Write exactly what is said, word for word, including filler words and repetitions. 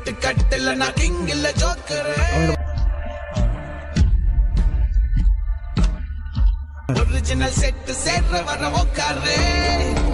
பிட்டு கட்டல நான் கிங் இல்ல ஜோக்கர் ஒரிஜினல் செட் சேர்ற வர உட்காரு